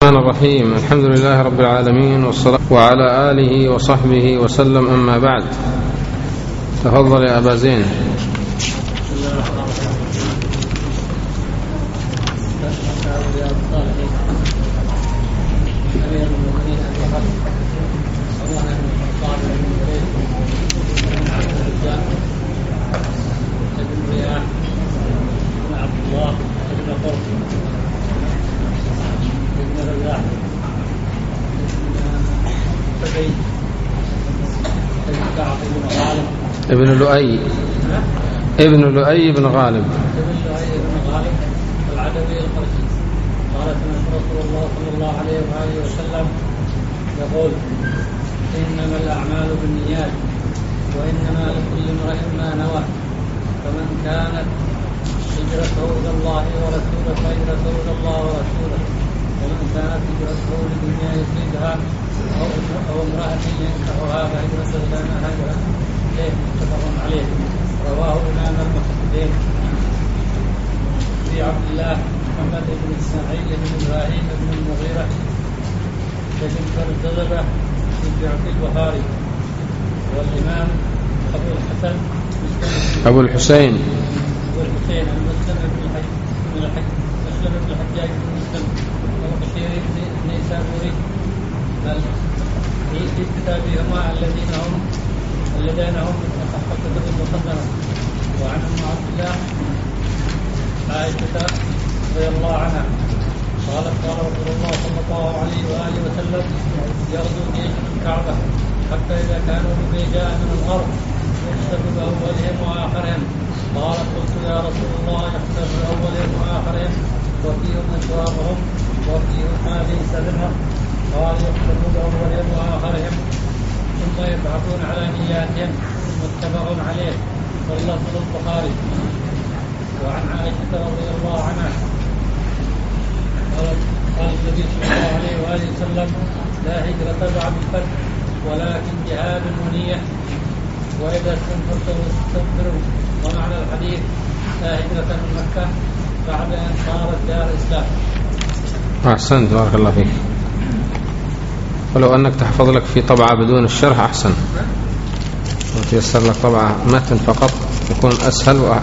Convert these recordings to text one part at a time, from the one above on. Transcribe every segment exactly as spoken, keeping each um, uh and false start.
الرحمن الرحيم. الحمد لله رب العالمين والصلاة وعلى آله وصحبه وسلم. أما بعد، تفضل يا أبا زين. ابن لؤي ابن لؤي بن غالب ابن لؤي بن غالب العدوي القرشي. قال سمعت رسول الله صلى الله عليه وآله وسلم يقول: إنما الأعمال بالنيات وإنما لكل امرئ ما نوى، فمن كانت هجرته إلى الله ورسوله فهجرته إلى الله ورسوله، ومن كانت هجرته لدنيا يصيبها أو امرأة ينكحها فهجرته إلى ما هاجر إليه. متفق عليه. رواه إمام المحدثين أبي عبد الله محمد بن إسماعيل بن إبراهيم بن المغيرة بن كردبة بن البخاري، والإمام أبو الحسن أبو الحسين أبو الحسين المسلم بن الحج بن الحج مسلم بن الحجاج بن مسلم والبشير بن نيسابوري في كتابهما الذين هم الذين هم من أصح الكتب المصنفة. وعن أم عبد الله عائشة رضي الله عنها قالت: قال رسول الله صلى الله عليه وآله وسلم: يغزو جيش الكعبة حتى إذا كانوا ببيجاء من الأرض يحسب بأولهم وآخرهم. قالت: قلت يا رسول الله يحسب بأولهم وآخرهم وفيهم أسوارهم وفيهم ما ليس منهم؟ قال: يحسب بأولهم وآخرهم ثم يبعثون على نياتهم. متفق عليه. واللفظ البخاري. وعن عائشة رضي الله عنها قال النبي صلى الله عليه وآله وسلم: لا هجرة بعد الفتح ولكن جهاد ونية، وإذا استنفرتم استنفروا. ومعنى الحديث: لا هجرة من مكة بعد أن صارت دار إسلام. أحسنت، بارك الله فيك. ولو أنك تحفظ لك في طبعة بدون الشرح أحسن، وتيسر لك طبعة متن فقط يكون أسهل وأحسن.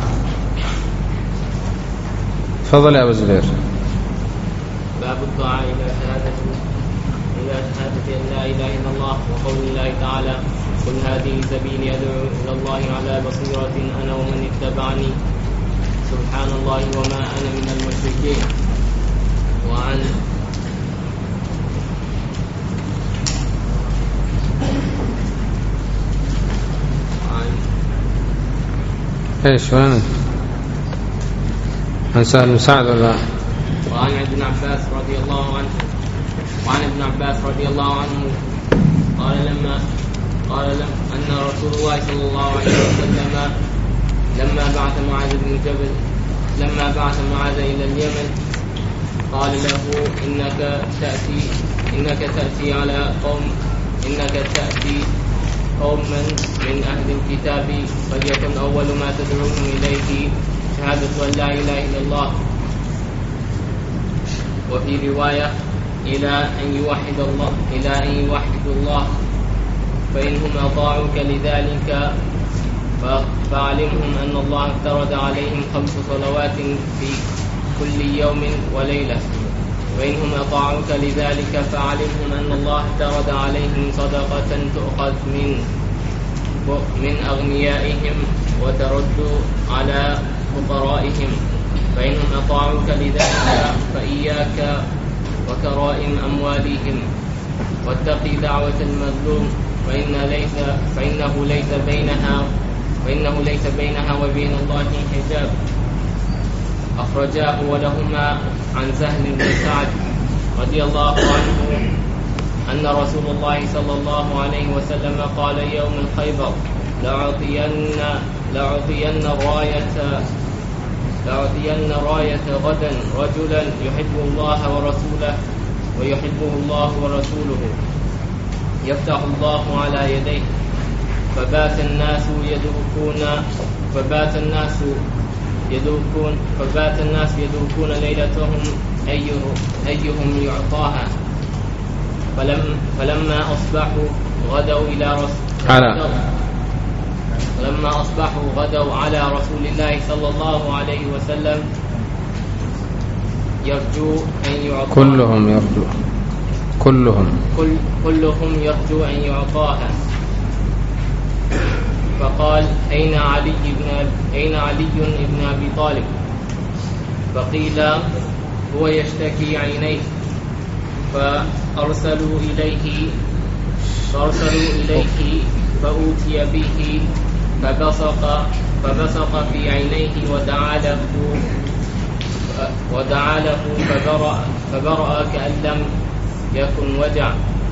تفضل يا أبو زبير. باب الدعاء إلى شهادة إلى شهادة أن لا إله إلا الله، وقول الله تعالى: قل هذه سبيلي أدعو إلى الله على بصيرة أنا ومن اتبعني سبحان الله وما أنا من المشركين. وعن ايش وين عن سهل بن سعد ولا؟ وعن ابن عباس رضي الله عنه وعن ابن عباس رضي الله عنه قال لما قال لم أن رسول الله صلى الله عليه وسلم لما بعث معاذ بن جبل لما بعث معاذ إلى اليمن قال له: إنك تأتي إنك تأتي على قوم إنك تأتي قوما من أهل الكتاب، فليكن أول ما تدعوهم إليه شهادة أن لا إله إلا الله، وفي رواية: إلى أن يوحد الله إلى أن يوحدوا الله، فإنهم أطاعوك لذلك فاعلمهم أن الله افترض عليهم خمس صلوات في كل يوم وليلة، وإنهم أطاعوك لذلك فاعلمهم أن الله افترض عليهم صدقة تؤخذ من من أغنيائهم وترد على فقرائهم، فإنهم أطاعوك لذلك فإياك وكرائم أموالهم، واتقي دعوة المظلوم فإن ليس فإنه ليس بينها فإنه ليس بينها وبين الله حجاب. أخرجاه ولهما عن سهل بن سعد رضي الله عنه أن رسول الله صلى الله عليه وسلم قال يوم الخيبر: لأعطين لأعطين راية لأعطين راية غدا رجلا يحب الله ورسوله ويحبه الله ورسوله، يفتح الله على يديه. فبات الناس يدوكون فبات الناس يدوكون فبات الناس يدوكون ليلتهم أيهم, أيهم يعطاها، فلم فلما أصبحوا غدوا إلى رسول على فلما أصبحوا غدوا على رسول الله صلى الله عليه وسلم يرجو أن يعطى كلهم يرجو كلهم كل كلهم يرجو أن يعطاها. فقال أين علي بن أين علي بن أبي طالب؟ فقيل هو يشتكي عينيه. فأرسلوا إليه فأرسلوا إليه فأوتي به فبصق فبصق في عينيه ودعا له ودعا له فبرأ فبرأ كأن لم يكن وجع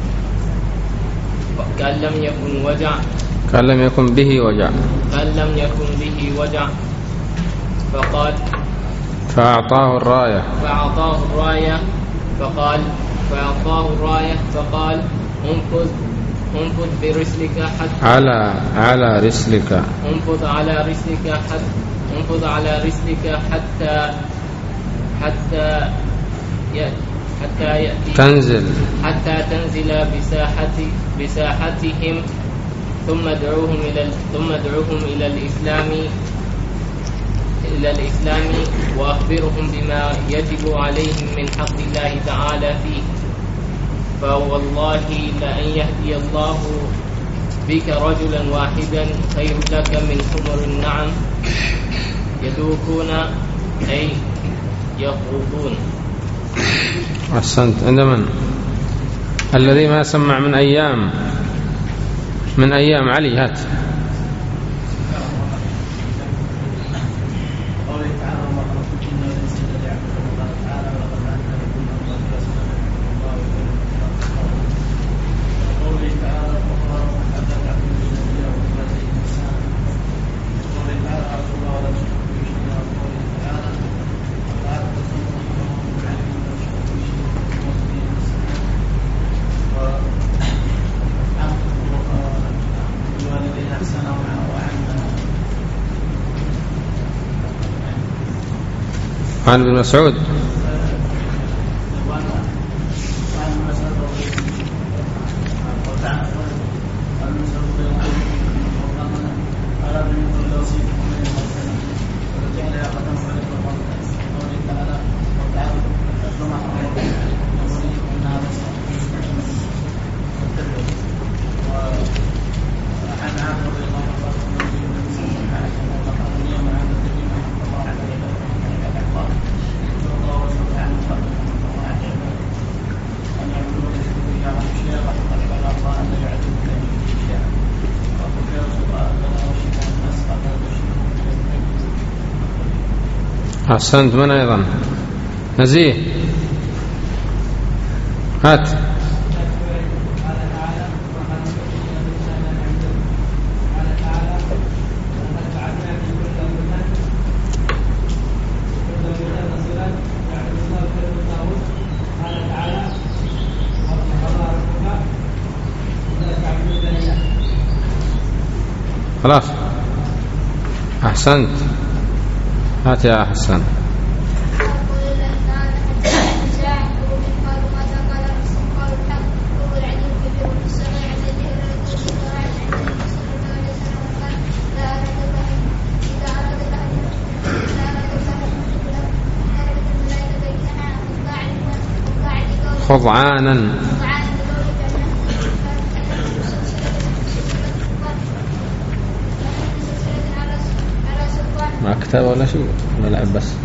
كأن لم يكن وجع كأن لم يكن به وجع كأن لم يكن به وجع. فقال فأعطاه الراية فأعطاه الراية فقال فأعطاه الراية فقال انفذ انفذ برسلك حتى على على رسلك انفذ على رسلك حتى انفذ على رسلك حتى حتى يأتي حتى يأتي تنزل حتى تنزل بساحة بساحتهم ثم ادعوهم إلى ثم ادعوهم إلى الإسلام إلى الإسلام وأخبرهم بما يجب عليهم من حق الله تعالى فيه. فوالله لأن يهدي الله بك رجلا واحدا خير لك من حمر النعم يدوكون أي يخوضون. أحسنت. عند من؟ الذي ما سمع من أيام من أيام علي. هات. عن ابن مسعود أحسنت. من أيضا؟ نزيه. هات. خلاص. أحسنت. هات يا حسن. خضعانا. مع كتاب ولا شيء نلعب بس.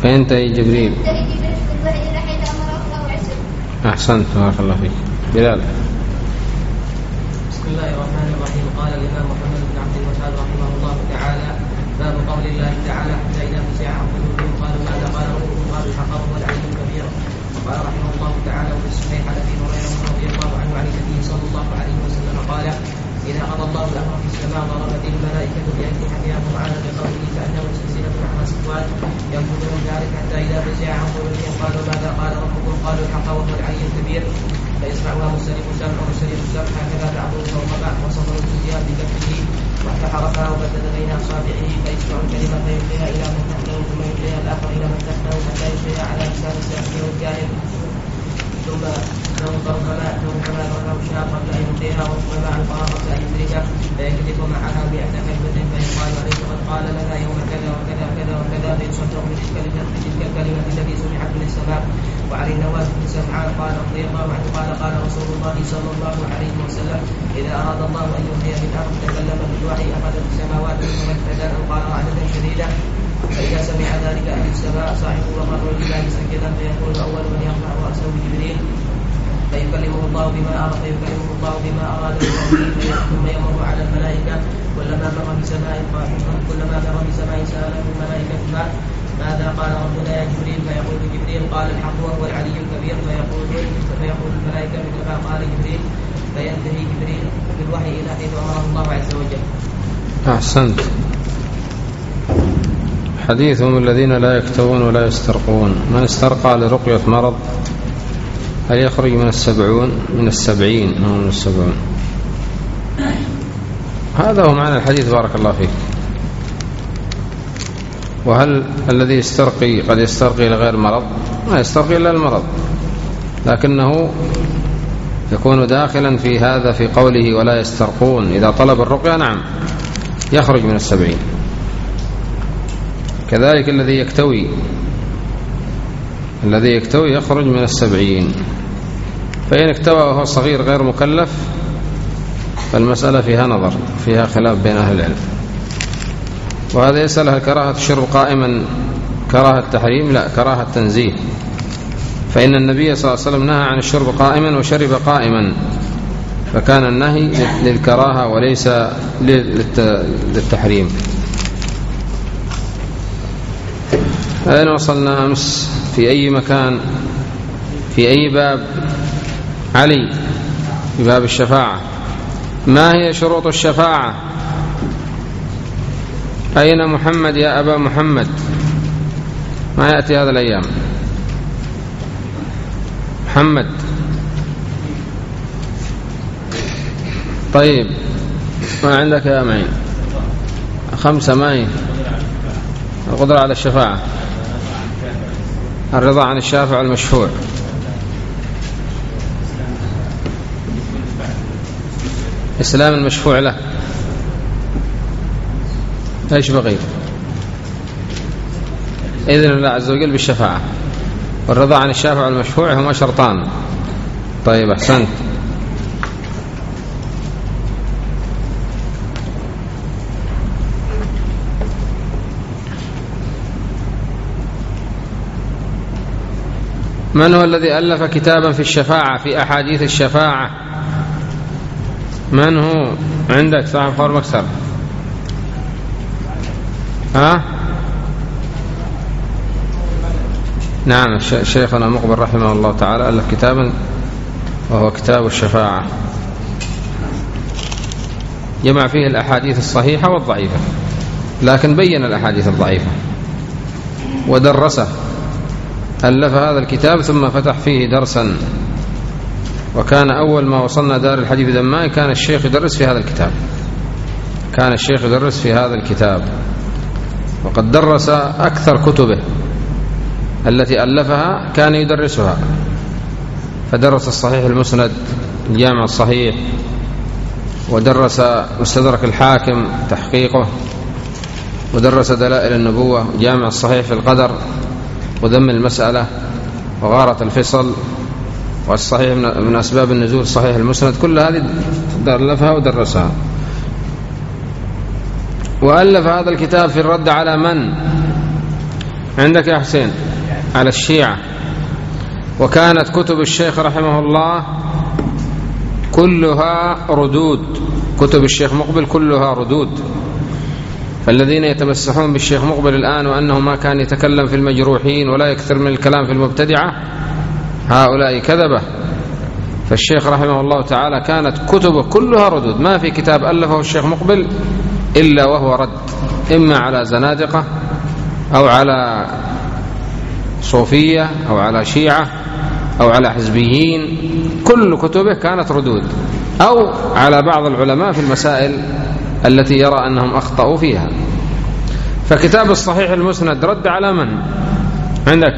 فينتهي جبريل. أحسنت بارك الله فيك. بلال. بسم الله الرحمن الرحيم. قال الإمام محمد بن عبد الوهاب رحمه الله تعالى: باب قول الله تعالى: حتى إذا فزع عن قلوبهم قالوا ماذا قال ربكم قالوا الحق وهو العلي الكبير. وقال رحمه الله تعالى: وفي الصحيح عن أبي هريرة رضي الله عنه عن النبي صلى الله عليه وسلم قال: إذا قضى الله الأمر في السماء ضربت الملائكة بأجنحتها قرآنا بقوله كأنه سلسلة على صفوان ينفذون ذلك حتى إذا فزع عن قلوبهم قالوا ماذا قال ربكم قالوا الحق وهو العلي الكبير. فيسمعها مستلف سمع ومستلف سمع هكذا بعضهم فوق بعض وصفر الجزيات بكفه واحتحرفها وبدد بين أصابعه فيسمع الكلمة فيلقيها إلى من تحته ثم يلقيها الآخر إلى من تحته حتى يلقيها على لسان الساحر والجاهل ثم تنظر كما كما تركه الشاب قبل أن يلقيها وما عن قرار قبل أن يدركها فيكتب معها مئة كلمة فيقال عليه قد قال لنا يوم كذا وكذا وكذا وكذا فيصدق بتلك الكلمة التي سمعت من السماء. وعن النواس بن سمعان قال رضي الله عنه قال قال رسول الله صلى الله عليه وسلم: إذا أراد الله أن يحيي بالأرض تكلم بالوحي أخذت السماوات ممثلا أو قال رعدة شديدة. فإذا سمع ذلك أهل السماء صاحبه ومروا لله سجدا فيقول أول من يرفع رأسه جبريل فيكلمه الله بما أراد فيكلمه الله بما أراد بقوله ثم يمر على الملائكة كلما مر بسماء كلما مر بسماء سأله الملائكة ماذا قال ربنا يا جبريل؟ فيقول جبريل قال الحق وهو العلي الكبير. فيقول فيقول الملائكة مثل ما قال جبريل فينتهي جبريل بالوحي إلى حيث أمره الله عز وجل. أحسنت. حديثهم الذين لا يكتوون ولا يسترقون. من استرقى لرقية مرض هل يخرج من السبعون من السبعين أو من السبعون؟ هذا هو معنى الحديث بارك الله فيك. وهل الذي يسترقي قد يسترقي لغير مرض؟ ما يسترقي إلا المرض، لكنه يكون داخلا في هذا في قوله ولا يسترقون. إذا طلب الرقية نعم يخرج من السبعين. كذلك الذي يكتوي الذي يكتوي يخرج من السبعين. فإن اكتوى وهو صغير غير مكلف فالمسألة فيها نظر، فيها خلاف بين أهل العلم. وهذا يسأل هل كراهة الشرب قائما كراهة التحريم؟ لا، كراهة التنزيه. فإن النبي صلى الله عليه وسلم نهى عن الشرب قائما وشرب قائما، فكان النهي للكراهة وليس للتحريم. أين وصلنا أمس؟ في أي مكان؟ في أي باب؟ علي في باب الشفاعة. ما هي شروط الشفاعة؟ أين محمد يا أبا محمد؟ ما يأتي هذا الأيام محمد. طيب ما عندك يا معين؟ خمسة معين. القدرة على الشفاعة، الرضا عن الشافع المشفوع، إسلام المشفوع له. ايش بقي؟ إذن الله عز وجل بالشفاعة والرضا عن الشافع المشفوع هما شرطان. طيب أحسنت. من هو الذي ألف كتابا في الشفاعة في أحاديث الشفاعة؟ من هو؟ عندك صاحب فور مكسر؟ ها؟ نعم، شيخنا مقبل رحمه الله تعالى ألف كتابا وهو كتاب الشفاعة، جمع فيه الأحاديث الصحيحة والضعيفة، لكن بين الأحاديث الضعيفة ودرسه. ألف هذا الكتاب ثم فتح فيه درسا، وكان أول ما وصلنا دار الحديث دماء كان الشيخ يدرس في هذا الكتاب كان الشيخ يدرس في هذا الكتاب وقد درس أكثر كتبه التي ألفها كان يدرسها. فدرس الصحيح المسند، الجامع الصحيح، ودرس مستدرك الحاكم تحقيقه، ودرس دلائل النبوة، جامع الصحيح في القدر، وذم المسألة، وغارة الفصل، والصحيح من أسباب النزول صحيح المسند. كل هذه ألفها ودرسها. وألف هذا الكتاب في الرد على من؟ عندك يا حسين على الشيعة. وكانت كتب الشيخ رحمه الله كلها ردود، كتب الشيخ مقبل كلها ردود. فالذين يتمسحون بالشيخ مقبل الآن وأنه ما كان يتكلم في المجروحين ولا يكثر من الكلام في المبتدعة، هؤلاء كذبة. فالشيخ رحمه الله تعالى كانت كتبه كلها ردود، ما في كتاب ألفه الشيخ مقبل إلا وهو رد، إما على زنادقة أو على صوفية أو على شيعة أو على حزبيين، كل كتبه كانت ردود، أو على بعض العلماء في المسائل التي يرى أنهم أخطأوا فيها. فكتاب الصحيح المسند رد على من؟ عندك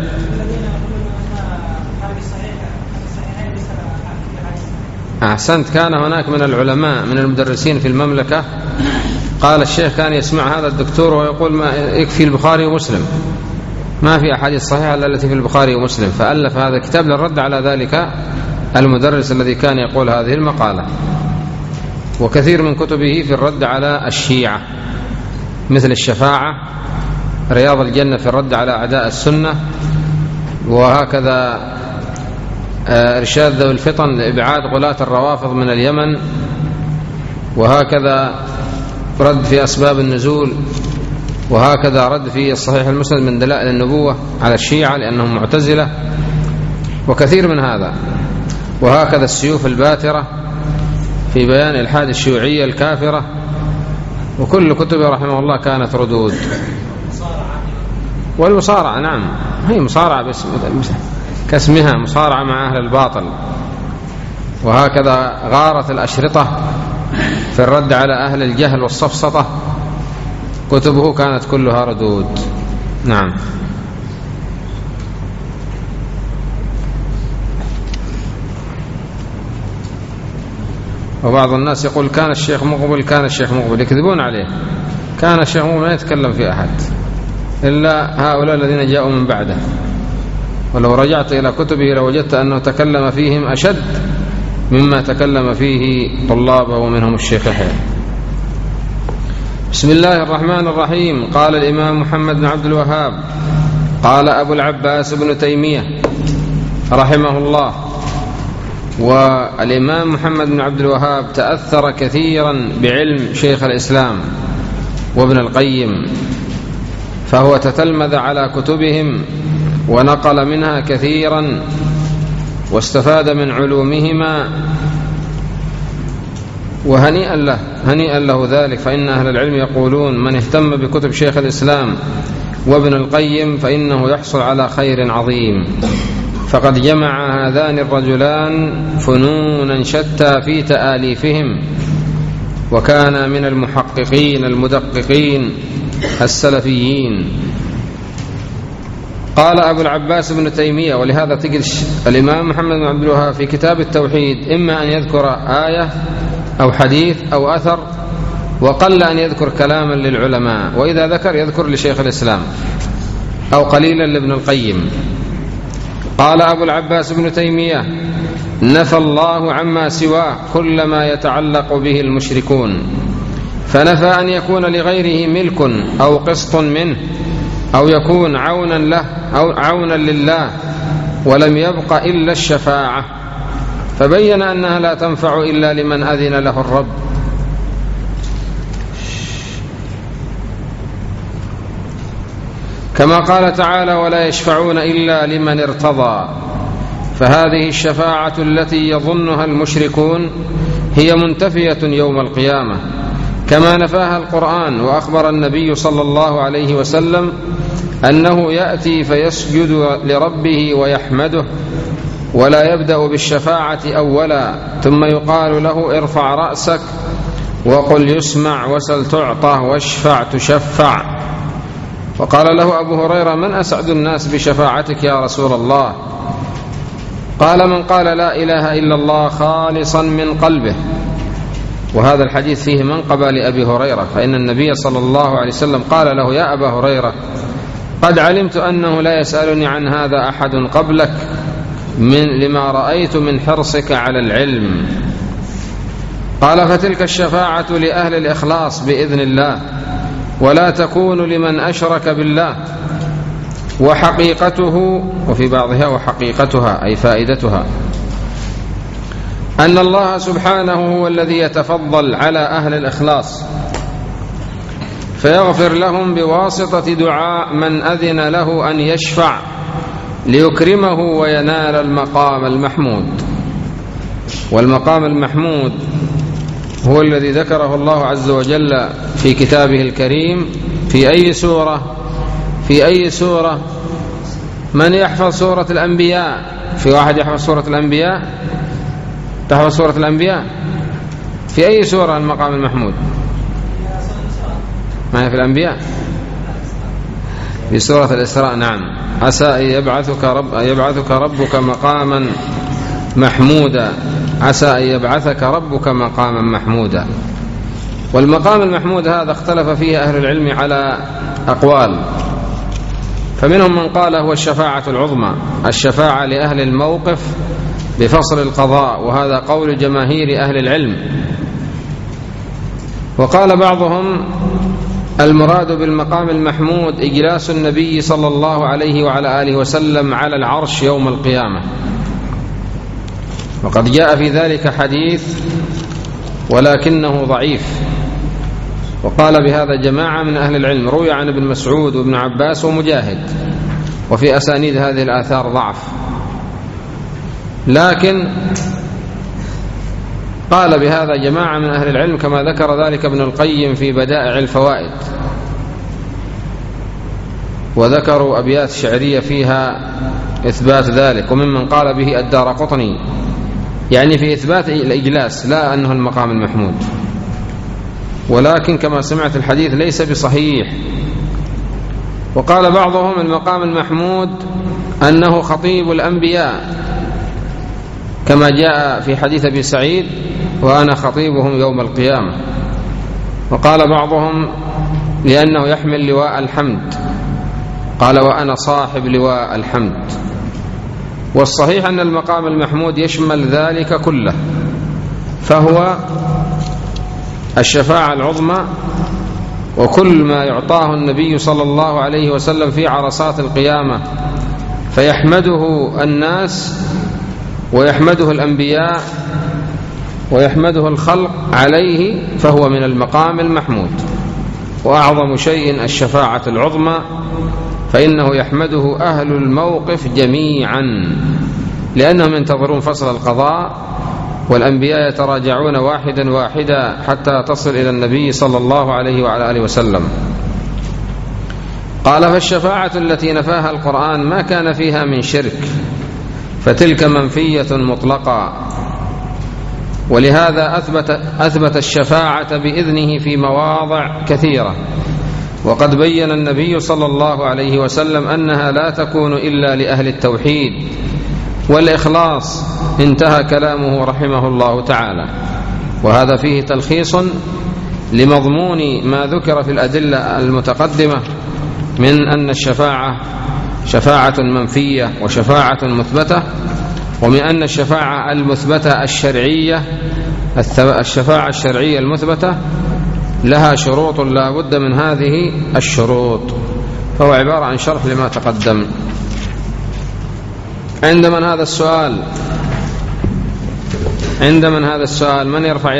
أحسنت. كان هناك من العلماء من المدرسين في المملكة قال الشيخ كان يسمع هذا الدكتور ويقول ما يكفي البخاري ومسلم، ما في أحاديث صحيحة إلا التي في البخاري ومسلم، فألف هذا الكتاب للرد على ذلك المدرس الذي كان يقول هذه المقالة. وكثير من كتبه في الرد على الشيعة مثل الشفاعة، رياض الجنة في الرد على أعداء السنة، وهكذا إرشاد ذوي الفطن لإبعاد غلاة الروافض من اليمن، وهكذا رد في أسباب النزول، وهكذا رد في الصحيح المسند من دلائل النبوة على الشيعة لأنهم معتزلة، وكثير من هذا. وهكذا السيوف الباترة في بيان إلحاد الشيوعية الكافرة، وكل كتبه رحمه الله كانت ردود. والمصارعة نعم هي مصارعة باسم كاسمها، مصارعة مع أهل الباطل. وهكذا غارت الأشرطة في الرد على أهل الجهل والسفسطة، كتبه كانت كلها ردود. نعم. وبعض الناس يقول كان الشيخ مقبل كان الشيخ مقبل، يكذبون عليه. كان الشيخ مقبل لا يتكلم في أحد إلا هؤلاء الذين جاءوا من بعده، ولو رجعت إلى كتبه لوجدت أنه تكلم فيهم أشد مما تكلم فيه طلابه ومنهم الشيخ يحيى. بسم الله الرحمن الرحيم. قال الإمام محمد بن عبد الوهاب قال أبو العباس بن تيمية رحمه الله. والإمام محمد بن عبد الوهاب تأثر كثيرا بعلم شيخ الإسلام وابن القيم، فهو تتلمذ على كتبهم ونقل منها كثيرا واستفاد من علومهما، وهنيئا له هنيئا له ذلك. فإن أهل العلم يقولون من اهتم بكتب شيخ الإسلام وابن القيم فإنه يحصل على خير عظيم، فقد جمع هذان الرجلان فنونا شتى في تآليفهم، وكان من المحققين المدققين السلفيين. قال أبو العباس بن تيمية، ولهذا تجد الإمام محمد بن عبد الوهاب في كتاب التوحيد إما أن يذكر آية أو حديث أو أثر، وقل أن يذكر كلاما للعلماء، وإذا ذكر يذكر لشيخ الإسلام أو قليلا لابن القيم. قال أبو العباس بن تيمية نفى الله عما سواه كل ما يتعلق به المشركون، فنفى أن يكون لغيره ملك أو قسط منه أو يكون عونا له أو عونا لله، ولم يبق إلا الشفاعة، فبين أنها لا تنفع إلا لمن أذن له الرب. كما قال تعالى ولا يشفعون إلا لمن ارتضى، فهذه الشفاعة التي يظنها المشركون هي منتفية يوم القيامة، كما نفاها القرآن. وأخبر النبي صلى الله عليه وسلم أنه يأتي فيسجد لربه ويحمده، ولا يبدأ بالشفاعة أولا، ثم يقال له ارفع رأسك وقل يسمع وسل تعطى واشفع تشفع. وقال له أبو هريرة من أسعد الناس بشفاعتك يا رسول الله؟ قال من قال لا إله إلا الله خالصا من قلبه. وهذا الحديث فيه منقبة لأبي هريرة، فإن النبي صلى الله عليه وسلم قال له يا أبا هريرة قد علمت أنه لا يسألني عن هذا أحد قبلك من لما رأيت من حرصك على العلم. قال فتلك الشفاعة لأهل الإخلاص بإذن الله، ولا تكون لمن أشرك بالله. وحقيقته، وفي بعضها وحقيقتها أي فائدتها، أن الله سبحانه هو الذي يتفضل على أهل الإخلاص فيغفر لهم بواسطة دعاء من أذن له أن يشفع ليكرمه وينال المقام المحمود. والمقام المحمود هو الذي ذكره الله عز وجل في كتابه الكريم في أي سورة؟ في أي سورة؟ من يحفظ سورة الأنبياء؟ في واحد يحفظ سورة الأنبياء؟ تحفظ سورة الأنبياء؟ في أي سورة المقام المحمود؟ ما هي في الأنبياء؟ في سورة الإسراء. نعم. عسى أن يبعثك, رب يبعثك ربك مقاما محمودا، عسى أن يبعثك ربك مقاما محمودا. والمقام المحمود هذا اختلف فيه أهل العلم على أقوال، فمنهم من قال هو الشفاعة العظمى، الشفاعة لأهل الموقف بفصل القضاء، وهذا قول جماهير أهل العلم. وقال بعضهم المراد بالمقام المحمود إجلاس النبي صلى الله عليه وعلى آله وسلم على العرش يوم القيامة، وقد جاء في ذلك حديث ولكنه ضعيف، وقال بهذا جماعة من أهل العلم، روي عن ابن مسعود وابن عباس ومجاهد، وفي أسانيد هذه الآثار ضعف، لكن قال بهذا جماعة من أهل العلم كما ذكر ذلك ابن القيم في بدائع الفوائد، وذكروا أبيات شعرية فيها إثبات ذلك، وممن قال به الدارقطني، يعني في إثبات الإجلاس لا أنه المقام المحمود. ولكن كما سمعت الحديث ليس بصحيح. وقال بعضهم المقام المحمود أنه خطيب الأنبياء، كما جاء في حديث أبي سعيد وأنا خطيبهم يوم القيامة. وقال بعضهم لأنه يحمل لواء الحمد، قال وأنا صاحب لواء الحمد. والصحيح أن المقام المحمود يشمل ذلك كله، فهو الشفاعة العظمى وكل ما يعطاه النبي صلى الله عليه وسلم في عرصات القيامة فيحمده الناس ويحمده الأنبياء ويحمده الخلق عليه، فهو من المقام المحمود. وأعظم شيء الشفاعة العظمى، فإنه يحمده أهل الموقف جميعا، لأنهم ينتظرون فصل القضاء، والأنبياء يتراجعون واحدا واحدا حتى تصل إلى النبي صلى الله عليه وعلى آله وسلم. قال فالشفاعة التي نفاها القرآن ما كان فيها من شرك، فتلك منفية مطلقة، ولهذا أثبت, أثبت الشفاعة بإذنه في مواضع كثيرة. وقد بين النبي صلى الله عليه وسلم أنها لا تكون إلا لأهل التوحيد والإخلاص، انتهى كلامه رحمه الله تعالى. وهذا فيه تلخيص لمضمون ما ذكر في الأدلة المتقدمة من أن الشفاعة شفاعة منفية وشفاعة مثبتة، ومن أن الشفاعة المثبتة الشرعية الشفاعة الشرعية المثبتة لها شروط لا بد من هذه الشروط، فهو عبارة عن شرح لما تقدم. عند من هذا السؤال؟ عند من هذا السؤال؟ من يرفع